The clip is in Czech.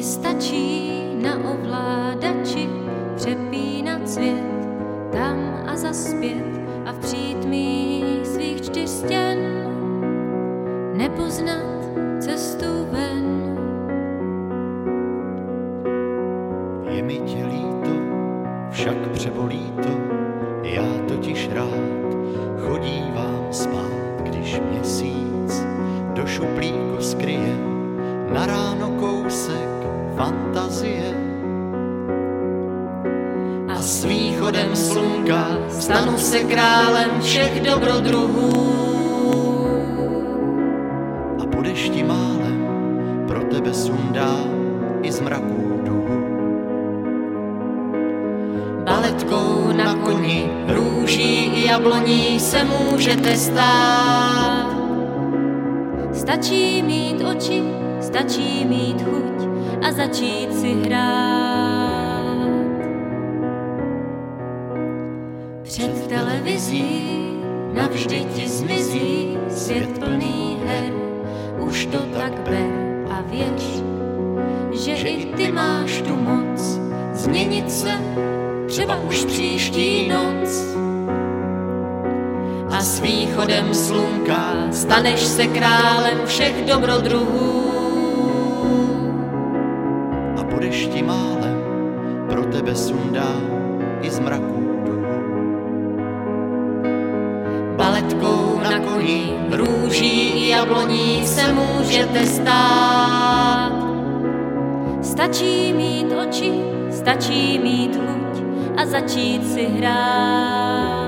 stačí na ovládači přepínat svět tam a zaspět a v přítmí svých 4 stěn nepoznat cestu ven. Je mi tě líto, však přebolí to, já totiž rád chodívám spát, když měsíc do šuplíku skryje na ráno kousek fantazie. A s východem slunka stanu se králem všech dobrodruhů a po dešti málem pro tebe sundám i z mraků duhu. Baletkou na koni, růží i jabloní se můžete stát. Stačí mít oči, stačí mít chuť a začít si hrát. Před televizí navždy ti zmizí svět plný her. Už to tak ber a věř, že i ty máš tu moc změnit se třeba už příští noc. A s východem slunka staneš se králem všech dobrodruhů a po dešti málem pro tebe sundám i z mraků duhu. Baletkou na koni, růží i jabloní se můžete stát. Stačí mít oči, stačí mít chuť a začít si hrát.